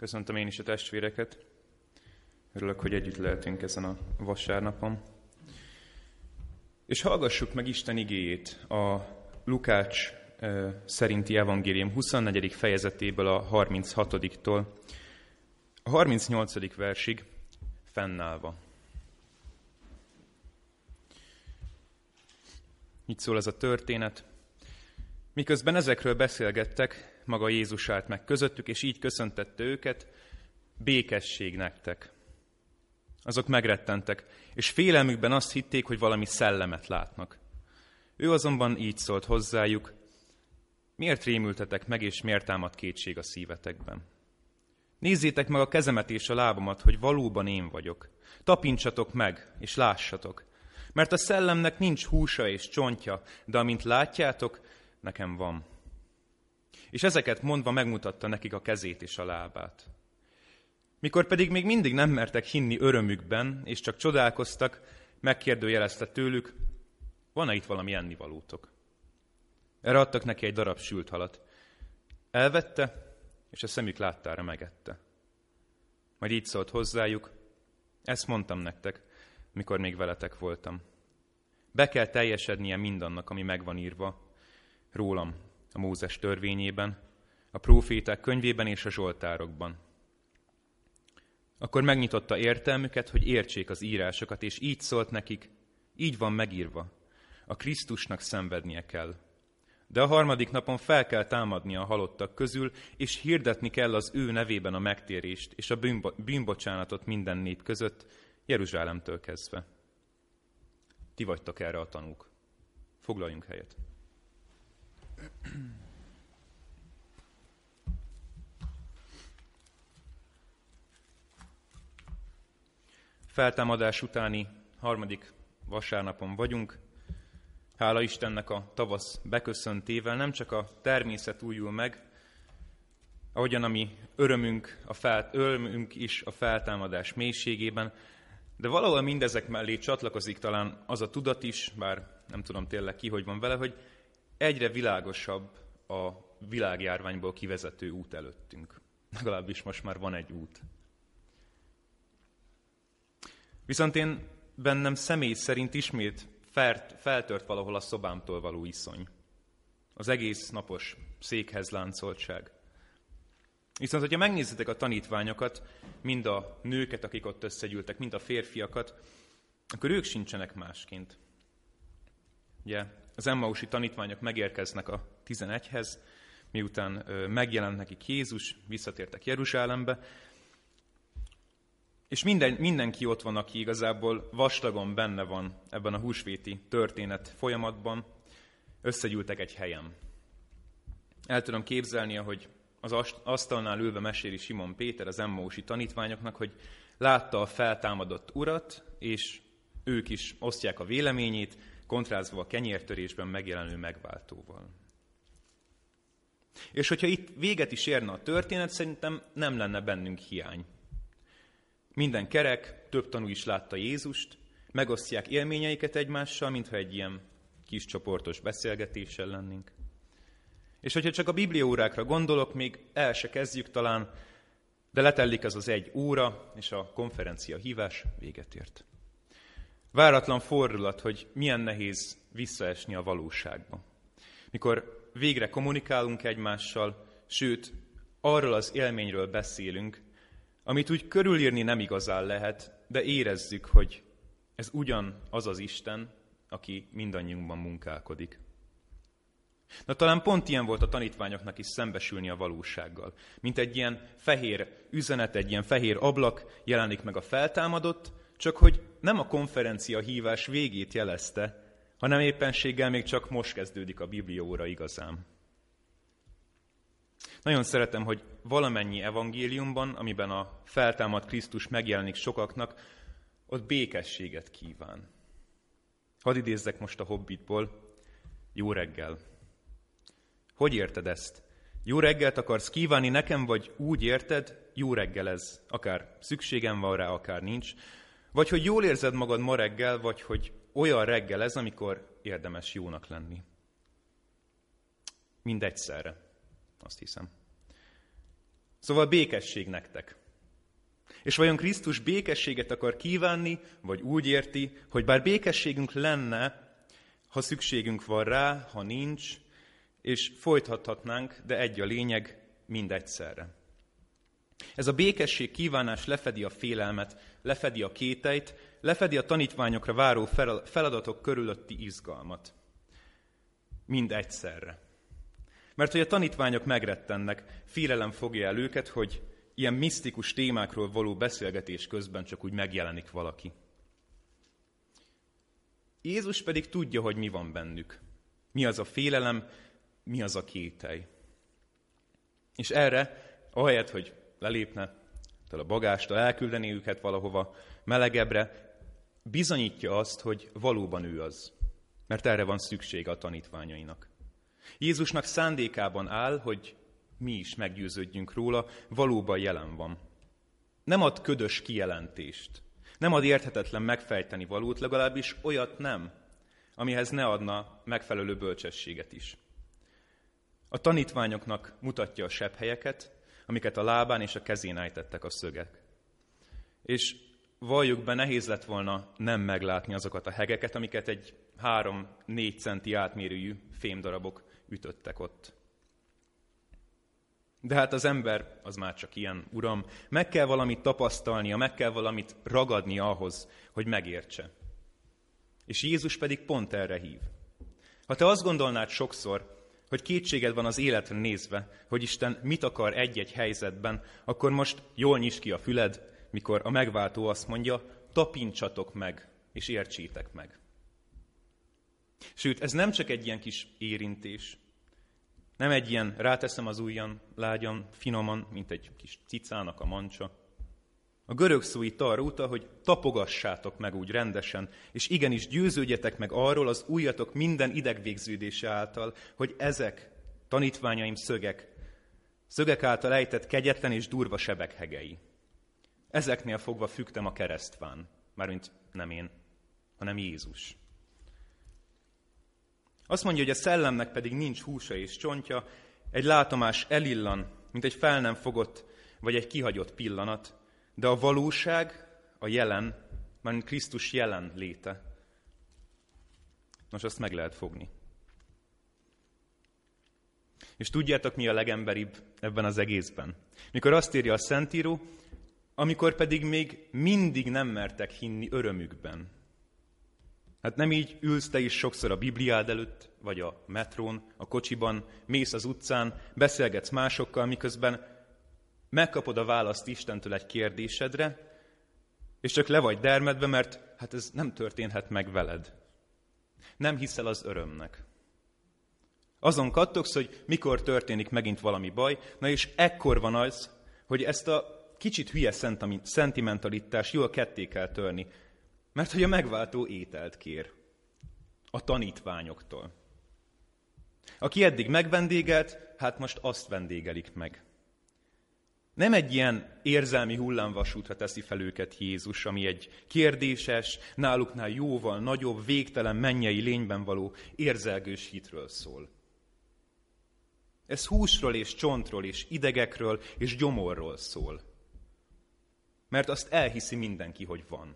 Köszöntöm én is a testvéreket. Örülök, hogy együtt lehetünk ezen a vasárnapon. És hallgassuk meg Isten igéjét a Lukács szerinti evangélium 24. fejezetéből a 36-tól a 38. versig fennállva. Így szól ez a történet. Miközben ezekről beszélgettek, maga Jézus állt meg közöttük, és így köszöntette őket: békesség nektek. Azok megrettentek, és félelmükben azt hitték, hogy valami szellemet látnak. Ő azonban így szólt hozzájuk: miért rémültetek meg, és miért támad kétség a szívetekben? Nézzétek meg a kezemet és a lábamat, hogy valóban én vagyok. Tapintsatok meg, és lássatok. Mert a szellemnek nincs húsa és csontja, de amint látjátok, nekem van. És ezeket mondva megmutatta nekik a kezét és a lábát. Mikor pedig még mindig nem mertek hinni örömükben, és csak csodálkoztak, megkérdőjelezte tőlük: van-e itt valami ennivalótok? Erre adtak neki egy darab sült halat. Elvette, és a szemük láttára megette. Majd így szólt hozzájuk: ezt mondtam nektek, mikor még veletek voltam. Be kell teljesednie mindannak, ami megvan írva rólam a Mózes törvényében, a próféták könyvében és a zsoltárokban. Akkor megnyitotta értelmüket, hogy értsék az írásokat, és így szólt nekik: így van megírva, a Krisztusnak szenvednie kell. De a harmadik napon fel kell támadnia a halottak közül, és hirdetni kell az ő nevében a megtérést és a bűnbocsánatot minden nép között, Jeruzsálemtől kezdve. Ti vagytok erre a tanúk. Foglaljunk helyet. Feltámadás utáni harmadik vasárnapon vagyunk. Hála Istennek, a tavasz beköszöntével nem csak a természet újul meg, ahogyan a mi örömünk is a feltámadás mélységében, de valahol mindezek mellé csatlakozik talán az a tudat is, bár nem tudom tényleg ki, hogy van vele, hogy egyre világosabb a világjárványból kivezető út előttünk. Legalábbis most már van egy út. Viszont én bennem személy szerint ismét feltört valahol a szobámtól való iszony. Az egész napos székhez láncoltság. Viszont, hogyha megnézitek a tanítványokat, mind a nőket, akik ott összegyűltek, mind a férfiakat, akkor ők sincsenek másként. Ugye, az emmausi tanítványok megérkeznek a 11-hez, miután megjelent nekik Jézus, visszatértek Jeruzsálembe, és mindenki ott van, aki igazából vastagon benne van ebben a húsvéti történet folyamatban, összegyűltek egy helyen. El tudom képzelni, ahogy az asztalnál ülve meséli Simon Péter az emmausi tanítványoknak, hogy látta a feltámadott urat, és ők is osztják a véleményét, kontrázva a kenyértörésben megjelenő megváltóval. És hogyha itt véget is érne a történet, szerintem nem lenne bennünk hiány. Minden kerek, több tanú is látta Jézust, megosztják élményeiket egymással, mintha egy ilyen kis csoportos beszélgetéssel lennénk. És hogyha csak a bibliaórákra gondolok, még el se kezdjük talán, de letellik ez az egy óra, és a konferencia hívás véget ért. Váratlan fordulat, hogy milyen nehéz visszaesni a valóságba. Mikor végre kommunikálunk egymással, sőt, arról az élményről beszélünk, amit úgy körülírni nem igazán lehet, de érezzük, hogy ez ugyan az az Isten, aki mindannyiunkban munkálkodik. Na talán pont ilyen volt a tanítványoknak is szembesülni a valósággal. Mint egy ilyen fehér üzenet, egy ilyen fehér ablak jelenik meg a feltámadott, csak hogy nem a konferencia hívás végét jelezte, hanem éppenséggel még csak most kezdődik a bibliaóra igazán. Nagyon szeretem, hogy valamennyi evangéliumban, amiben a feltámadt Krisztus megjelenik sokaknak, ott békességet kíván. Hadd idézzek most a Hobbitból: jó reggel. Hogy érted ezt? Jó reggelt akarsz kívánni nekem, vagy úgy érted, jó reggel ez, akár szükségem van rá, akár nincs, vagy hogy jól érzed magad ma reggel, vagy hogy olyan reggel ez, amikor érdemes jónak lenni. Mindegyszerre, azt hiszem. Szóval békesség nektek. És vajon Krisztus békességet akar kívánni, vagy úgy érti, hogy bár békességünk lenne, ha szükségünk van rá, ha nincs, és folytathatnánk, de egy a lényeg, mindegyszerre. Ez a békesség kívánás lefedi a félelmet, lefedi a kételyt, lefedi a tanítványokra váró feladatok körülötti izgalmat. Mind egyszerre. Mert hogy a tanítványok megrettennek, félelem fogja el őket, hogy ilyen misztikus témákról való beszélgetés közben csak úgy megjelenik valaki. Jézus pedig tudja, hogy mi van bennük. Mi az a félelem, mi az a kételj. És erre, ahelyett, hogy lelépne a bagástól, elküldeni őket valahova melegebbre, bizonyítja azt, hogy valóban ő az. Mert erre van szüksége a tanítványainak. Jézusnak szándékában áll, hogy mi is meggyőződjünk róla, valóban jelen van. Nem ad ködös kijelentést, nem ad érthetetlen megfejteni valót, legalábbis olyat nem, amihez ne adna megfelelő bölcsességet is. A tanítványoknak mutatja a sebhelyeket, amiket a lábán és a kezén ejtettek a szögek. És valljuk be, nehéz lett volna nem meglátni azokat a hegeket, amiket egy 3-4 centi átmérőjű fémdarabok ütöttek ott. De hát az ember az már csak ilyen, uram, meg kell valamit tapasztalnia, meg kell valamit ragadnia ahhoz, hogy megértse. És Jézus pedig pont erre hív. Ha te azt gondolnád sokszor, hogy kétséged van az életre nézve, hogy Isten mit akar egy-egy helyzetben, akkor most jól nyisd ki a füled, mikor a megváltó azt mondja, tapincsatok meg, és értsétek meg. Sőt, ez nem csak egy ilyen kis érintés, nem egy ilyen ráteszem az ujjan, lágyan, finoman, mint egy kis cicának a mancsa. A görög szó itt arra utal, hogy tapogassátok meg úgy rendesen, és igenis győződjetek meg arról az ujjatok minden idegvégződése által, hogy ezek, tanítványaim szögek által ejtett kegyetlen és durva sebek hegei. Ezeknél fogva fügtem a keresztván, mármint nem én, hanem Jézus. Azt mondja, hogy a szellemnek pedig nincs húsa és csontja, egy látomás elillan, mint egy fel nem fogott vagy egy kihagyott pillanat, de a valóság, a jelen, mármint Krisztus jelen léte. Nos, azt meg lehet fogni. És tudjátok, mi a legemberibb ebben az egészben? Mikor azt írja a Szentíró, amikor pedig még mindig nem mertek hinni örömükben. Hát nem így ülsz te is sokszor a Bibliád előtt, vagy a metrón, a kocsiban, mész az utcán, beszélgetsz másokkal, miközben megkapod a választ Istentől egy kérdésedre, és csak le vagy dermedve, mert hát ez nem történhet meg veled. Nem hiszel az örömnek. Azon kattogsz, hogy mikor történik megint valami baj, na és ekkor van az, hogy ezt a kicsit hülye szentimentalitást jól ketté kell törni, mert hogy a megváltó ételt kér a tanítványoktól. Aki eddig megvendégelt, hát most azt vendégelik meg. Nem egy ilyen érzelmi hullámvasútra teszi fel őket Jézus, ami egy kérdéses, náluknál jóval nagyobb, végtelen mennyei lényben való érzelgős hitről szól. Ez húsról és csontról és idegekről és gyomorról szól. Mert azt elhiszi mindenki, hogy van.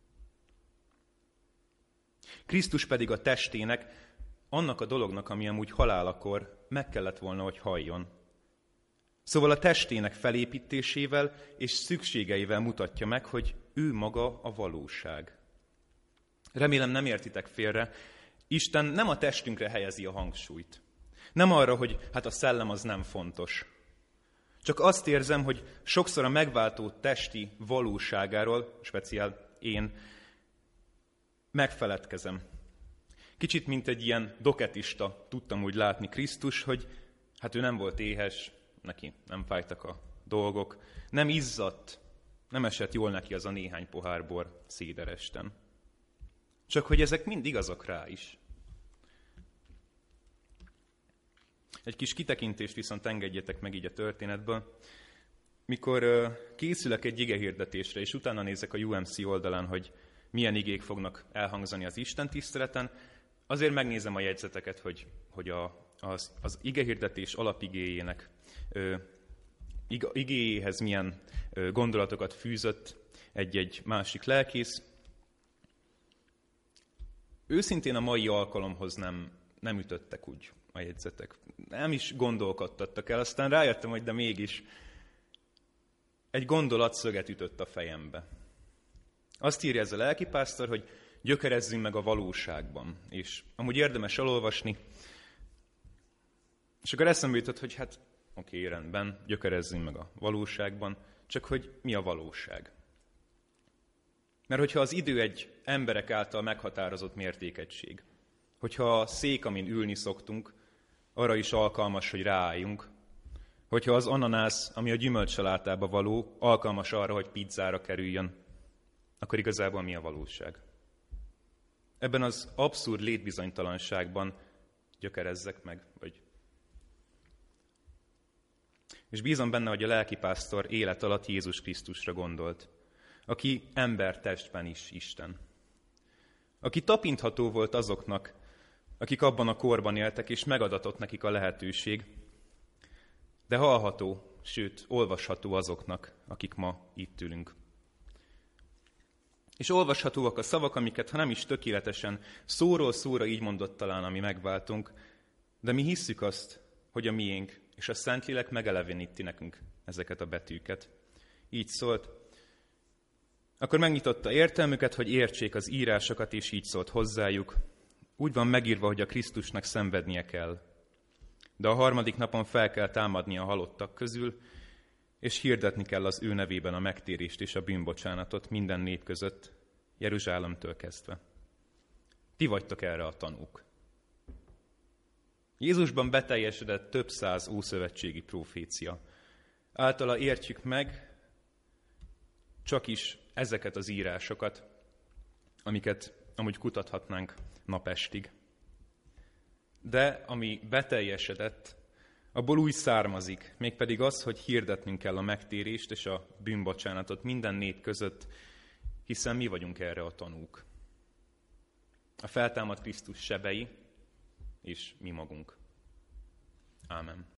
Krisztus pedig a testének, annak a dolognak, ami amúgy halálakor meg kellett volna, hogy halljon. Szóval a testének felépítésével és szükségeivel mutatja meg, hogy ő maga a valóság. Remélem nem értitek félre, Isten nem a testünkre helyezi a hangsúlyt. Nem arra, hogy hát a szellem az nem fontos. Csak azt érzem, hogy sokszor a megváltó testi valóságáról, speciál én, megfeledkezem. Kicsit, mint egy ilyen doketista tudtam úgy látni Krisztus, hogy hát ő nem volt éhes, neki nem fájtak a dolgok, nem izzadt, nem esett jól neki az a néhány pohár bor széderesten. Csak hogy ezek mind igazak rá is. Egy kis kitekintést viszont engedjetek meg így a történetből. Mikor készülök egy igehirdetésre, és utána nézek a UMC oldalán, hogy milyen igék fognak elhangzani az Isten tiszteleten, azért megnézem a jegyzeteket, hogy az igehirdetés alapigéjének igéjéhez milyen gondolatokat fűzött egy-egy másik lelkész. Őszintén a mai alkalomhoz nem ütöttek úgy a jegyzetek. Nem is gondolkodtattak el, aztán rájöttem, hogy de mégis egy gondolat szöget ütött a fejembe. Azt írja ez a lelkipásztor, hogy gyökerezzünk meg a valóságban. És amúgy érdemes elolvasni. És akkor eszembe jutott, hogy hát oké, rendben, gyökerezzünk meg a valóságban, csak hogy mi a valóság? Mert hogyha az idő egy emberek által meghatározott mértékegység, hogyha a szék, amin ülni szoktunk, arra is alkalmas, hogy ráálljunk, hogyha az ananász, ami a gyümölcsalátába való, alkalmas arra, hogy pizzára kerüljön, akkor igazából mi a valóság? Ebben az abszurd létbizonytalanságban gyökerezzek meg, És bízom benne, hogy a lelkipásztor élet alatt Jézus Krisztusra gondolt, aki embertestben is Isten. Aki tapintható volt azoknak, akik abban a korban éltek, és megadatott nekik a lehetőség, de hallható, sőt, olvasható azoknak, akik ma itt ülünk. És olvashatóak a szavak, amiket, ha nem is tökéletesen, szóról szóra így mondott talán a mi megváltunk, de mi hisszük azt, hogy a miénk, és a Szentlélek megeleveníti nekünk ezeket a betűket. Így szólt. Akkor megnyitotta értelmüket, hogy értsék az írásokat, és így szólt hozzájuk. Úgy van megírva, hogy a Krisztusnak szenvednie kell. De a harmadik napon fel kell támadni a halottak közül, és hirdetni kell az ő nevében a megtérést és a bűnbocsánatot minden nép között, Jeruzsálemtől kezdve. Ti vagytok erre a tanúk. Jézusban beteljesedett több száz ószövetségi prófécia. Általa értjük meg csak is ezeket az írásokat, amiket amúgy kutathatnánk napestig. De ami beteljesedett, abból úgy származik, mégpedig az, hogy hirdetnünk kell a megtérést és a bűnbocsánatot minden nép között, hiszen mi vagyunk erre a tanúk. A feltámadt Krisztus sebei, és mi magunk. Ámen.